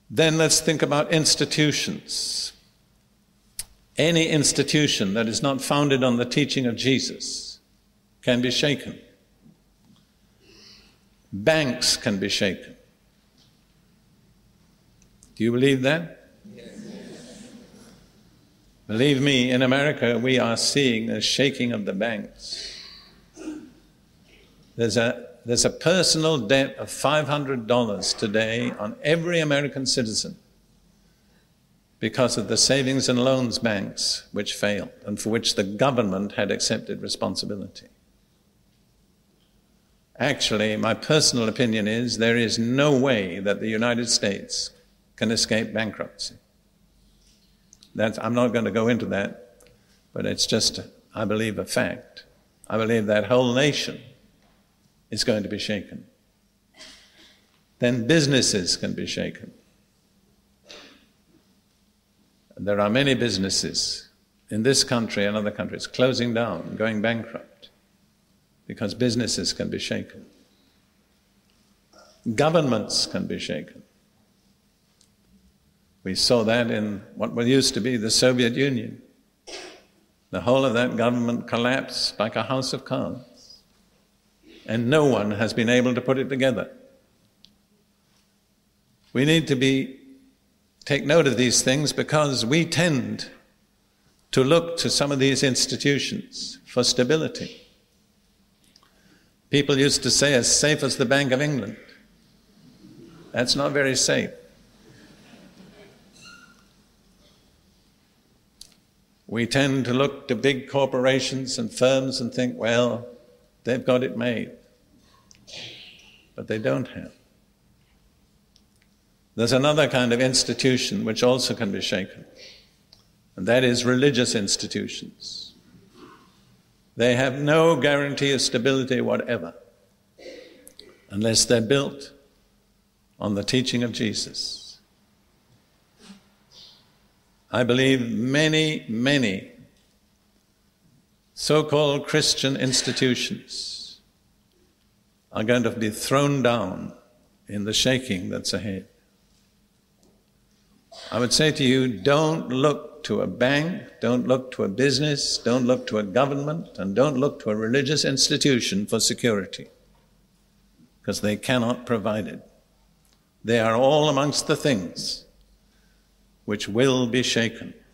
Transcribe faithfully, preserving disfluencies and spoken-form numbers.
Then let's think about institutions. Any institution that is not founded on the teaching of Jesus can be shaken. Banks can be shaken. Do you believe that? Yes. Believe me, in America we are seeing a shaking of the banks. There's a, there's a personal debt of five hundred dollars today on every American citizen because of the savings and loans banks which failed and for which the government had accepted responsibility. Actually, my personal opinion is there is no way that the United States can escape bankruptcy. That's, I'm not going to go into that, but it's just, I believe, a fact. I believe that whole nation is going to be shaken. Then businesses can be shaken. And there are many businesses in this country and other countries closing down, going bankrupt, because businesses can be shaken. Governments can be shaken. We saw that in what used to be the Soviet Union. The whole of that government collapsed like a house of cards, and no one has been able to put it together. We need to be take note of these things because we tend to look to some of these institutions for stability. People used to say, as safe as the Bank of England. That's not very safe. We tend to look to big corporations and firms and think, well, they've got it made. But they don't have. There's another kind of institution which also can be shaken, and that is religious institutions. They have no guarantee of stability whatever unless they're built on the teaching of Jesus. I believe many, many so-called Christian institutions are going to be thrown down in the shaking that's ahead. I would say to you, don't look to a bank, don't look to a business, don't look to a government, and don't look to a religious institution for security, because they cannot provide it. They are all amongst the things which will be shaken.